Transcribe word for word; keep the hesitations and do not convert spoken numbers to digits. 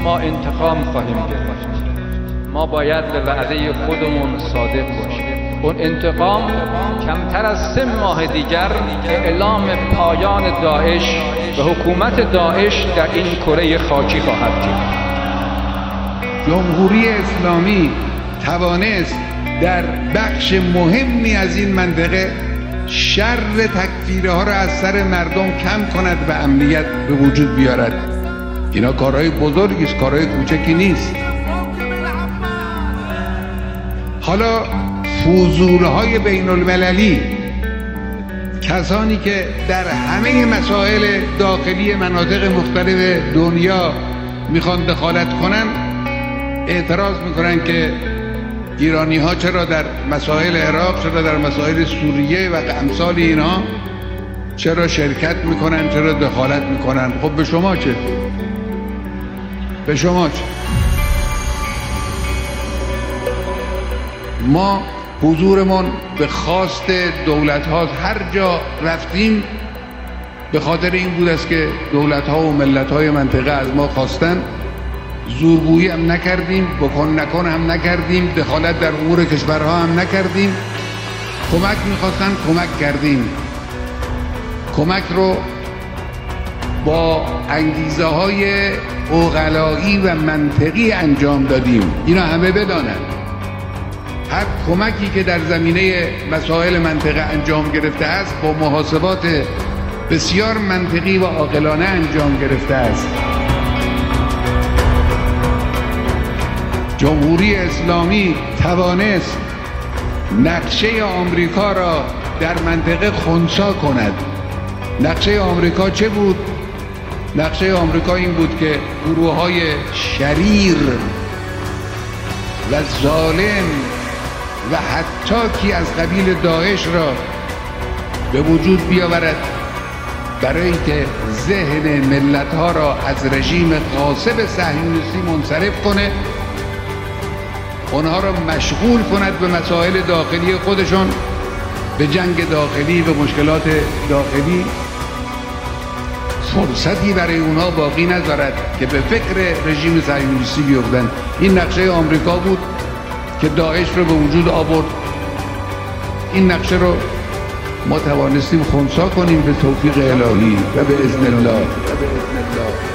ما انتقام خواهیم گرفت. ما باید به وعده خودمون صادق باشیم. اون انتقام کمتر از سه ماه دیگر اعلام پایان داعش و حکومت داعش در این کره خاکی خواهد کرد. جمهوری اسلامی توانست در بخش مهمی از این منطقه شر تکفیره ها را از سر مردم کم کند و امنیت به وجود بیارد. اینا کارهای بزرگی است، کارهای کوچکی نیست. حالا فضولهای بین المللی، کسانی که در همه مسائل داخلی مناطق مختلف دنیا میخوان دخالت کنن، اعتراض میکنن که ایرانی ها چرا در مسائل عراق، چرا در مسائل سوریه و امثال اینا چرا شرکت میکنن، چرا دخالت میکنن. خب به شما چه؟ به شما چه؟ ما حضورمون به خواست دولت ها هر جا رفتیم به خاطر این بود است که دولت ها و ملت های منطقه از ما خواستن. زورگویی هم نکردیم، بکن نکن هم نکردیم، دخالت در امور کشورها هم نکردیم. کمک میخواستن، کمک کردیم. کمک رو با انگیزه های عقلایی و منطقی انجام دادیم. اینا همه بدانند. هر کمکی که در زمینه مسائل منطقه انجام گرفته است با محاسبات بسیار منطقی و عاقلانه انجام گرفته است. جمهوری اسلامی توانست نقشه آمریکا را در منطقه خنثی کند. نقشه آمریکا چه بود؟ نقشه آمریکا این بود که گروه‌های شریر و ظالم و حتی کی از قبیل داعش را به وجود بیاورد برای که ذهن ملت‌ها را از رژیم غاصب صهیونیستی منصرف کنه، اونها را مشغول کند به مسائل داخلی خودشون، به جنگ داخلی، به مشکلات داخلی. فرصتی برای اونها باقی نذارد که به فکر رژیم صهیونیستی بیفتند. این نقشه آمریکا بود که داعش رو به وجود آورد. این نقشه رو ما توانستیم خنثی کنیم به توفیق الهی و به اذن الله.